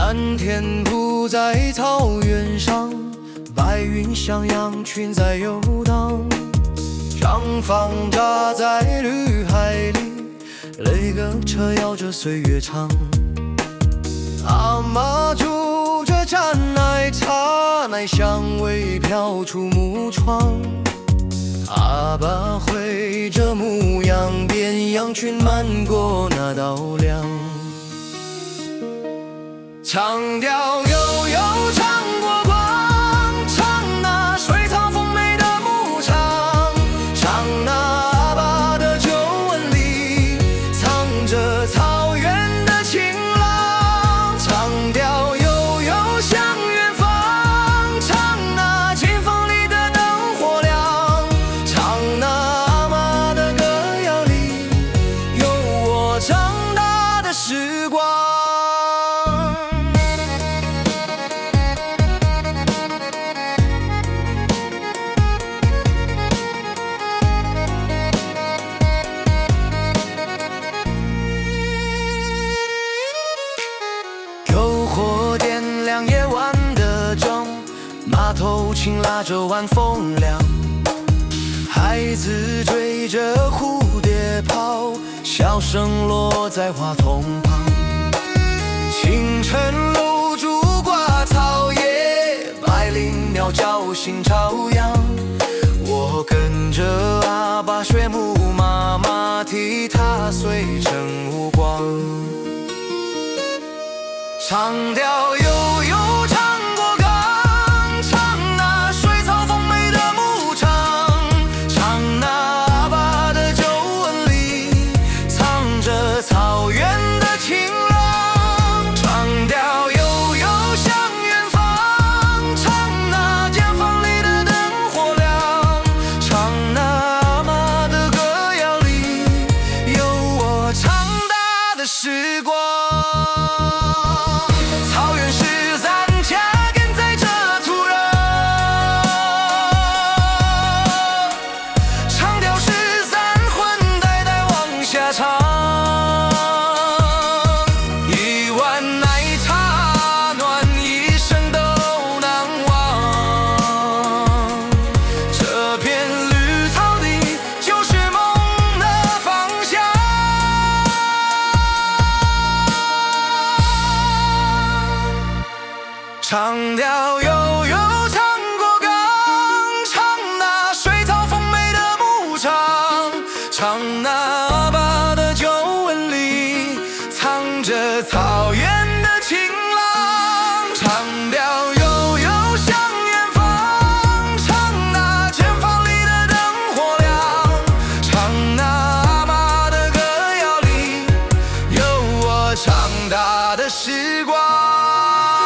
蓝天铺在草原上，白云像羊群在游荡。长房扎在绿海里，垒个车摇着岁月长。阿嬷煮着蘸奶茶，奶香味飘出木窗。阿爸挥着牧羊鞭，羊群漫过那道梁。长调悠悠唱过光，唱那水草丰美的牧场，唱那阿爸的旧闻里藏着草原的晴朗。长调悠悠向远方，唱那前方里的灯火亮，唱那阿嬷的歌谣里有我长大的时光。篝火点亮夜晚的钟，马头琴拉着晚风凉。孩子追着蝴蝶跑，笑声落在花筒旁。清晨露珠挂草叶，百灵鸟叫醒朝阳。我跟着阿爸学牧，妈妈替他碎成无光。长调悠悠唱过岗，唱那水草丰美的牧场，唱那阿爸的旧闻里藏着草原的晴朗。长调悠悠向远方，唱那前方里的灯火亮，唱那阿嬷的歌谣里有我长大的时光。草原是咱家根在这土壤，长调是咱魂代代往下唱。一碗奶茶暖一生都难忘，这片绿草地就是梦的方向。长调悠悠唱过岗，唱那水草丰美的牧场，唱那阿爸的旧闻里藏着草原的晴朗。长调悠悠向远方，唱那前方里的灯火亮，唱那阿嬷的歌谣里有我长大的时光。